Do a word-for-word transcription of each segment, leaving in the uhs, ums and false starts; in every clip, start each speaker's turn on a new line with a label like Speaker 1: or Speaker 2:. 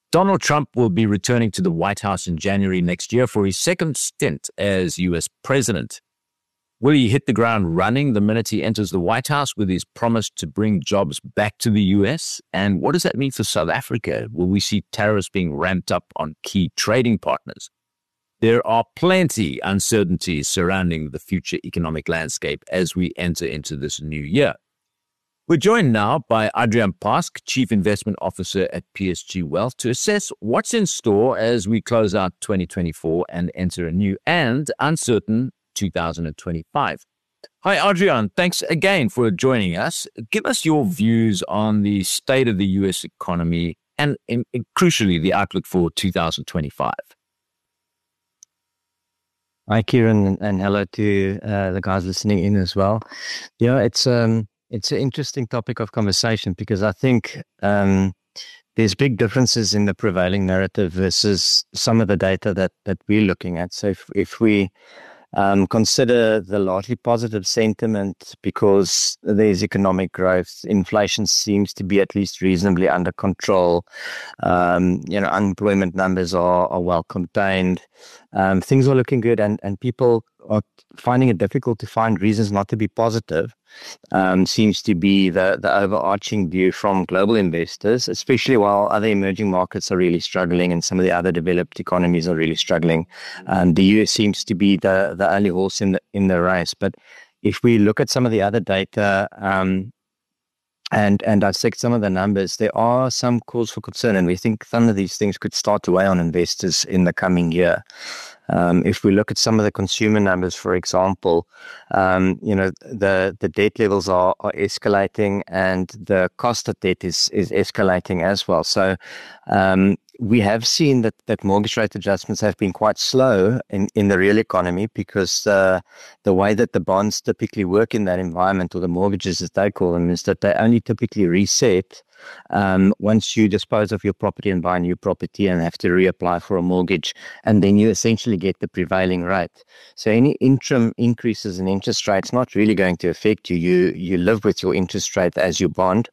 Speaker 1: Donald Trump will be returning to the White House in January next year for his second stint as U S president. Will he hit the ground running the minute he enters the White House with his promise to bring jobs back to the U S? And what does that mean for South Africa? Will we see tariffs being ramped up on key trading partners? There are plenty uncertainties surrounding the future economic landscape as we enter into this new year. We're joined now by Adriaan Pask, Chief Investment Officer at P S G Wealth, to assess what's in store as we close out twenty twenty-four and enter a new and uncertain two thousand twenty-five. Hi, Adriaan. Thanks again for joining us. Give us your views on the state of the U S economy and, and, and crucially, the outlook for two thousand twenty-five.
Speaker 2: Hi, Kieran, and hello to uh, the guys listening in as well. Yeah, it's um, it's an interesting topic of conversation because I think um, there's big differences in the prevailing narrative versus some of the data that that we're looking at. So if if we Um, consider the largely positive sentiment because there's economic growth. Inflation seems to be at least reasonably under control. Um, you know, unemployment numbers are, are well contained. Um, things are looking good, and, and people are finding it difficult to find reasons not to be positive. Um, seems to be the, the overarching view from global investors, especially while other emerging markets are really struggling and some of the other developed economies are really struggling. Um, the U S seems to be the, the only horse in the, in the race. But if we look at some of the other data um, and, and dissect some of the numbers, there are some cause for concern, and we think some of these things could start to weigh on investors in the coming year. Um, if we look at some of the consumer numbers, for example, um, you know, the, the debt levels are, are escalating and the cost of debt is, is escalating as well. So um, we have seen that, that mortgage rate adjustments have been quite slow in, in the real economy because uh, the way that the bonds typically work in that environment, or the mortgages as they call them, is that they only typically reset Um, once you dispose of your property and buy a new property and have to reapply for a mortgage, and then you essentially get the prevailing rate. So any interim increases in interest rates not really going to affect you. You you live with your interest rate as you bond,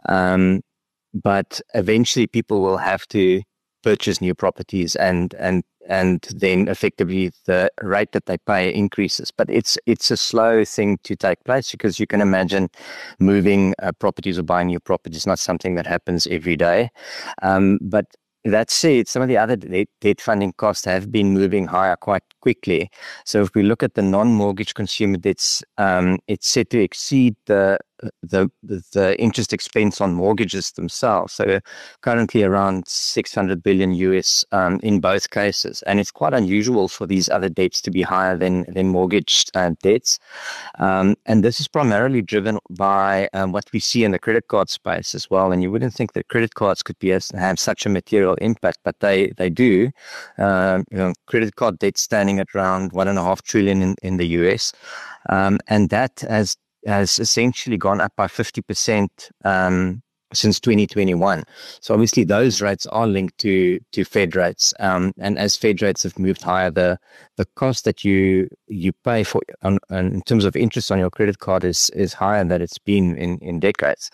Speaker 2: um, but eventually people will have to purchase new properties, and and and then effectively the rate that they pay increases. But it's it's a slow thing to take place because you can imagine moving uh, properties or buying new properties is not something that happens every day. Um, but that said, some of the other debt, debt funding costs have been moving higher quite quickly. So if we look at the non-mortgage consumer debts, um, it's set to exceed the the the interest expense on mortgages themselves. So currently around six hundred billion U S um, in both cases. And it's quite unusual for these other debts to be higher than, than mortgage uh, debts. Um, and this is primarily driven by um, what we see in the credit card space as well. And you wouldn't think that credit cards could be as, have such a material impact, but they, they do. Uh, you know, credit card debt standing at around one and a half trillion in, in the U S. Um, and that has has essentially gone up by fifty percent um, since twenty twenty-one. So obviously those rates are linked to to Fed rates. Um, and as Fed rates have moved higher, the the cost that you you pay for on, on, in terms of interest on your credit card is is higher than it's been in, in decades.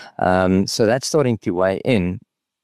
Speaker 2: Um, so that's starting to weigh in.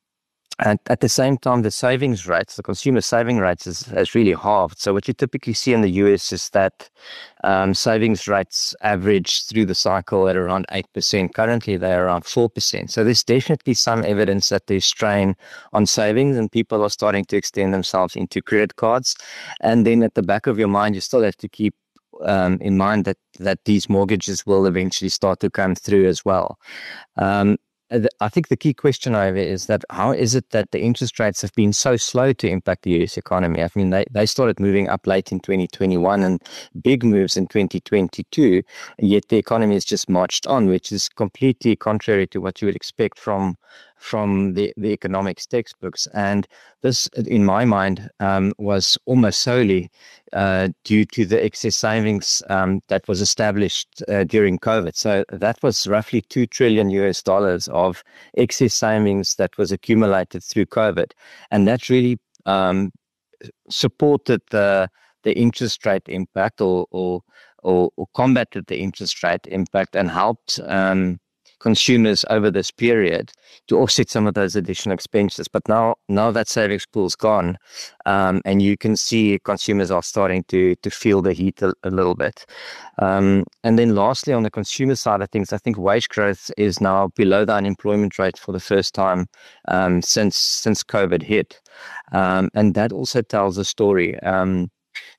Speaker 2: And at the same time, the savings rates, the consumer saving rates has, has really halved. So what you typically see in the U S is that um, savings rates average through the cycle at around eight percent. Currently, they're around four percent. So there's definitely some evidence that there's strain on savings and people are starting to extend themselves into credit cards. And then at the back of your mind, you still have to keep um, in mind that, that these mortgages will eventually start to come through as well. Um, I think the key question over is that how is it that the interest rates have been so slow to impact the U S economy? I mean, they, they started moving up late in twenty twenty-one and big moves in twenty twenty-two, yet the economy has just marched on, which is completely contrary to what you would expect from from the, the economics textbooks. And this, in my mind, um, was almost solely uh, due to the excess savings um, that was established uh, during COVID. So that was roughly two trillion U S dollars of excess savings that was accumulated through COVID. And that really um, supported the the interest rate impact or, or, or, or combated the interest rate impact and helped um, consumers over this period to offset some of those additional expenses. But now, now that savings pool's gone, um, and you can see consumers are starting to to feel the heat a, a little bit. Um, and then lastly, on the consumer side of things, I think wage growth is now below the unemployment rate for the first time um, since since COVID hit. Um, and that also tells a story. Um,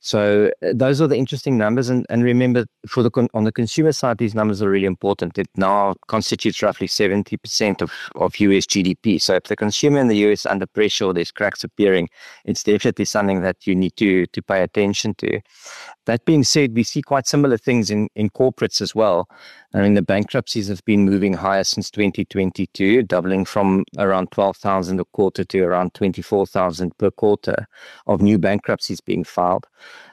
Speaker 2: So uh, those are the interesting numbers. And, and remember, for the con- on the consumer side, these numbers are really important. It now constitutes roughly seventy percent of, of U S G D P. So if the consumer in the U S is under pressure or there's cracks appearing, it's definitely something that you need to, to pay attention to. That being said, we see quite similar things in, in corporates as well. I mean, the bankruptcies have been moving higher since twenty twenty-two, doubling from around twelve thousand a quarter to around twenty-four thousand per quarter of new bankruptcies being filed.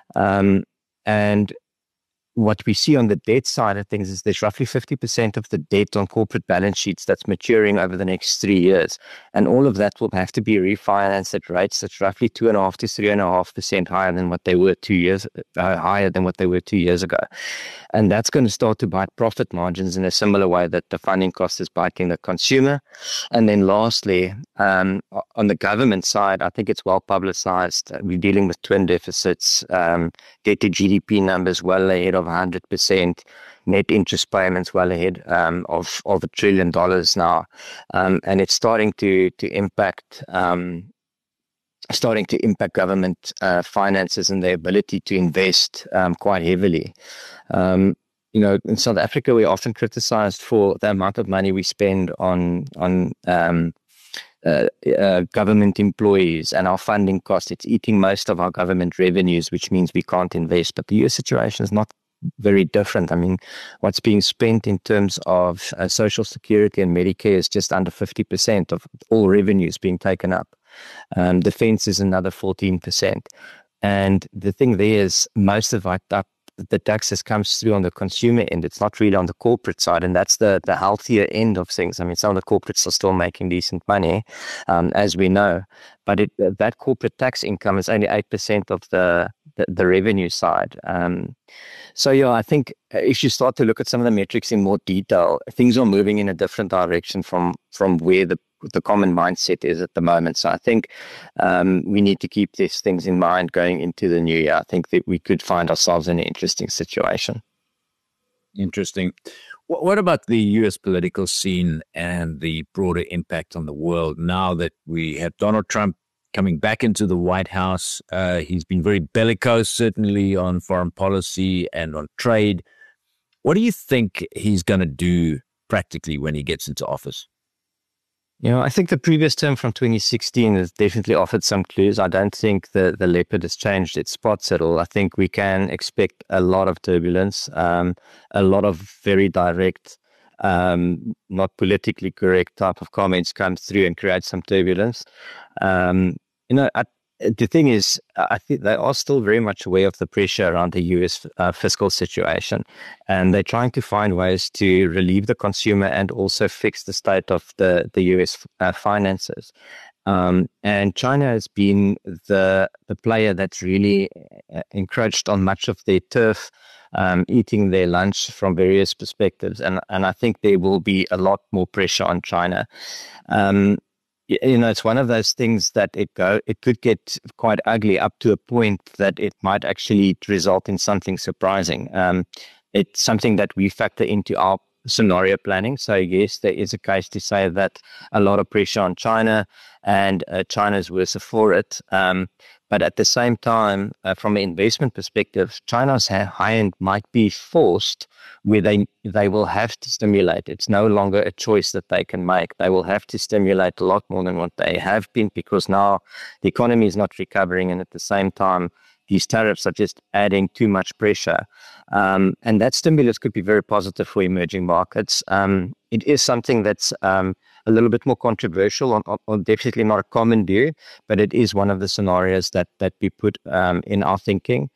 Speaker 2: Um, and what we see on the debt side of things is there's roughly fifty percent of the debt on corporate balance sheets that's maturing over the next three years. And all of that will have to be refinanced at rates that's roughly two and a half to three and a half percent higher than what they were two years, uh, higher than what they were two years ago. And that's going to start to bite profit margins in a similar way that the funding cost is biting the consumer. And then lastly, um, on the government side, I think it's well publicized. We're dealing with twin deficits, um, debt to G D P numbers well ahead of one hundred percent, net interest payments well ahead um, of, of a trillion dollars now. Um, and it's starting to, to impact um, starting to impact government uh, finances and their ability to invest um, quite heavily. Um, you know, in South Africa, we're often criticized for the amount of money we spend on on um, uh, uh, government employees and our funding costs. It's eating most of our government revenues, which means we can't invest. But the U S situation is not very different. I mean, what's being spent in terms of uh, Social Security and Medicare is just under fifty percent of all revenues being taken up. Um, defense is another fourteen percent. And the thing there is most of our up the taxes comes through on the consumer end. It's not really on the corporate side, and that's the the healthier end of things. I mean, some of the corporates are still making decent money, um, as we know, but it, that corporate tax income is only eight percent of the, the the revenue side. Um, so yeah, I think if you start to look at some of the metrics in more detail, things are moving in a different direction from from where the the common mindset is at the moment. So I think um, we need to keep these things in mind going into the new year. I think that we could find ourselves in an interesting situation.
Speaker 1: Interesting. What about the U S political scene and the broader impact on the world now that we have Donald Trump coming back into the White House? Uh, he's been very bellicose, certainly on foreign policy and on trade. What do you think he's going to do practically when he gets into office?
Speaker 2: You know, I think the previous term from twenty sixteen has definitely offered some clues. I don't think the, the leopard has changed its spots at all. I think we can expect a lot of turbulence, um, a lot of very direct, um, not politically correct type of comments come through and create some turbulence. Um, you know, I, the thing is, I think they are still very much aware of the pressure around the U S uh, fiscal situation, and they're trying to find ways to relieve the consumer and also fix the state of the, the U S uh, finances. Um, and China has been the the player that's really encroached on much of their turf, um, eating their lunch from various perspectives. And, and I think there will be a lot more pressure on China. Um, You know, it's one of those things that it go it could get quite ugly up to a point that it might actually result in something surprising. Um, it's something that we factor into our scenario planning. So yes, there is a case to say that a lot of pressure on China, and uh, China's worse for it. Um, but at the same time, uh, from an investment perspective, China's high end might be forced where they they will have to stimulate. It's no longer a choice that they can make. They will have to stimulate a lot more than what they have been, because now the economy is not recovering, and at the same time, these tariffs are just adding too much pressure. Um, and that stimulus could be very positive for emerging markets. Um, it is something that's um, a little bit more controversial, or, or definitely not a common view, but it is one of the scenarios that that we put um, in our thinking.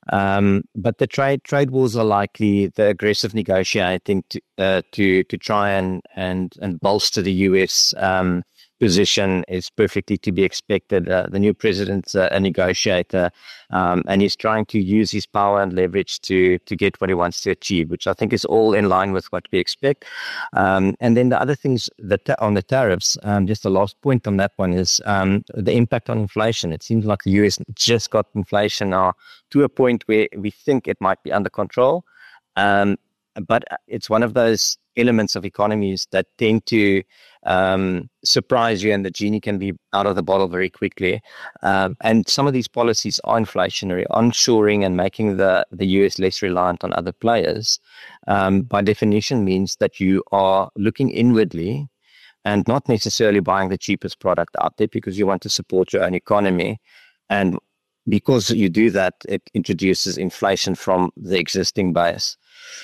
Speaker 2: Um, but the trade trade wars are likely, the aggressive negotiating to uh, to to try and and and bolster the U S um, position is perfectly to be expected. Uh, the new president's uh, a negotiator, um, and he's trying to use his power and leverage to to get what he wants to achieve, which I think is all in line with what we expect. Um, and then the other things that ta- on the tariffs, um, just the last point on that one is um, the impact on inflation. It seems like the U S just got inflation now to a point where we think it might be under control. Um, but it's one of those elements of economies that tend to um, surprise you, and the genie can be out of the bottle very quickly. Um, and some of these policies are inflationary, onshoring and making the, the U S less reliant on other players, um, by definition means that you are looking inwardly and not necessarily buying the cheapest product out there because you want to support your own economy. And because you do that, it introduces inflation from the existing base.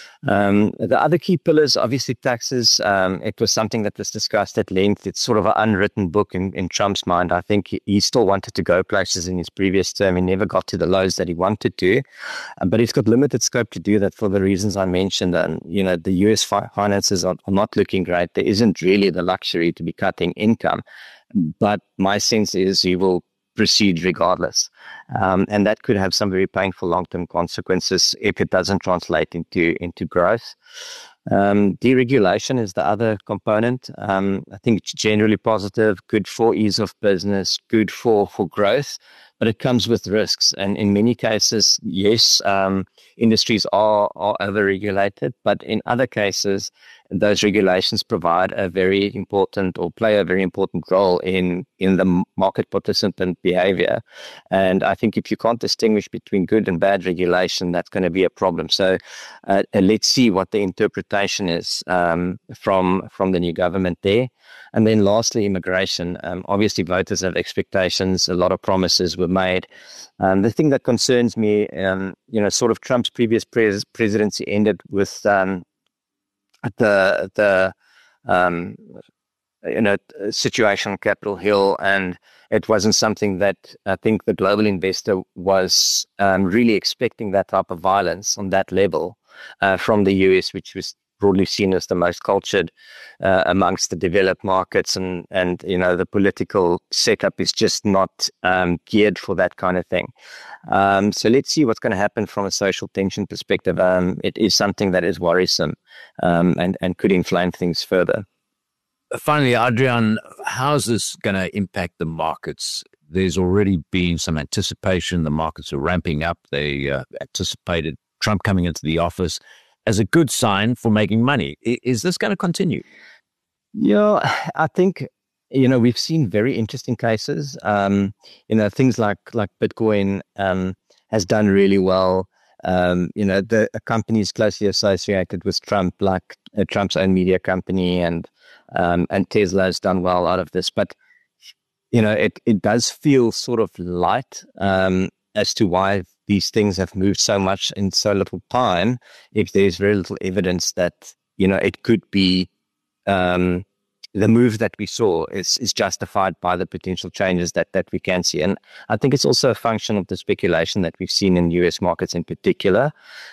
Speaker 2: Um, the other key pillars, obviously taxes. Um, it was something that was discussed at length. It's sort of an unwritten book in, in Trump's mind. I think he, he still wanted to go places in his previous term. He never got to the lows that he wanted to, um, but he's got limited scope to do that for the reasons I mentioned. And, you know, the U S fi- finances are, are not looking great. There isn't really the luxury to be cutting income, but my sense is he will proceed regardless. Um, and that could have some very painful long-term consequences if it doesn't translate into, into growth. Um, deregulation is the other component. Um, I think it's generally positive, good for ease of business, good for, for growth, but it comes with risks. And in many cases, yes, um, industries are, are over-regulated, but in other cases, those regulations provide a very important or play a very important role in, in the market participant behavior. And I think if you can't distinguish between good and bad regulation, that's going to be a problem. So uh, let's see what the interpretation is um, from, from the new government there. And then lastly, immigration. Um, obviously, voters have expectations. A lot of promises were made. Um, the thing that concerns me, um, you know, sort of Trump's previous pres- presidency ended with um, the the um, you know situation on Capitol Hill, and it wasn't something that I think the global investor was um, really expecting, that type of violence on that level uh, from the U S, which was broadly seen as the most cultured uh, amongst the developed markets, and and you know the political setup is just not um, geared for that kind of thing. Um, so let's see what's going to happen from a social tension perspective. Um, it is something that is worrisome um, and and could inflame things further.
Speaker 1: Finally, Adrian, how's this going to impact the markets? There's already been some anticipation. The markets are ramping up. They uh, anticipated Trump coming into the office as a good sign for making money. Is this going to continue?
Speaker 2: Yeah, I think, you know, we've seen very interesting cases. Um, you know, things like like Bitcoin um, has done really well. Um, you know, the companies closely associated with Trump, like uh, Trump's own media company, and um, and Tesla has done well out of this. But, you know, it, it does feel sort of light um, as to why these things have moved so much in so little time, if there's very little evidence that, you know, it could be um, the move that we saw is, is justified by the potential changes that, that we can see. And I think it's also a function of the speculation that we've seen in U S markets in particular.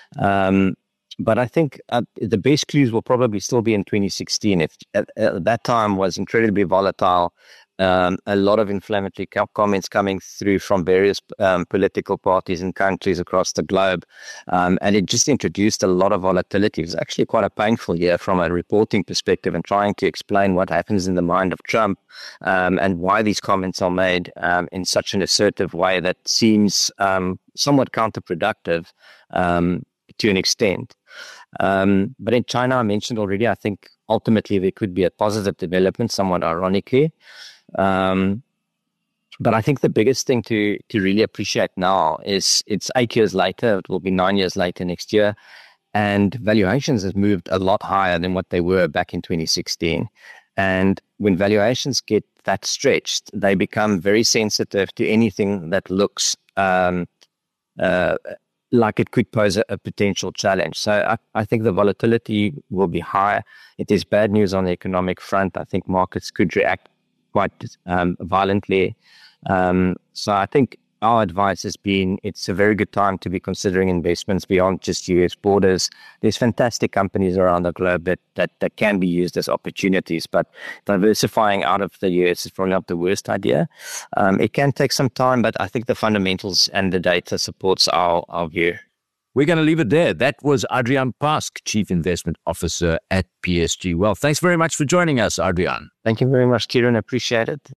Speaker 2: Um, but I think uh, the best clues will probably still be in twenty sixteen. If at, at that time was incredibly volatile, Um, a lot of inflammatory comments coming through from various um, political parties and countries across the globe. Um, and it just introduced a lot of volatility. It was actually quite a painful year from a reporting perspective, and trying to explain what happens in the mind of Trump um, and why these comments are made um, in such an assertive way that seems um, somewhat counterproductive um, to an extent. Um, but in China, I mentioned already, I think ultimately there could be a positive development, somewhat ironically. Um, but I think the biggest thing to to really appreciate now is it's eight years later. It will be nine years later next year, and valuations have moved a lot higher than what they were back in twenty sixteen. And when valuations get that stretched, they become very sensitive to anything that looks um, uh, like it could pose a, a potential challenge. So I, I think the volatility will be high. It is bad news on the economic front. I think markets could react quite um, violently. Um, so I think our advice has been it's a very good time to be considering investments beyond just U S borders. There's fantastic companies around the globe that, that, that can be used as opportunities, but diversifying out of the U S is probably not the worst idea. Um, it can take some time, but I think the fundamentals and the data supports our, our view.
Speaker 1: We're going to leave it there. That was Adriaan Pask, Chief Investment Officer at P S G Wealth. Thanks very much for joining us, Adriaan.
Speaker 2: Thank you very much, Kieran. I appreciate it.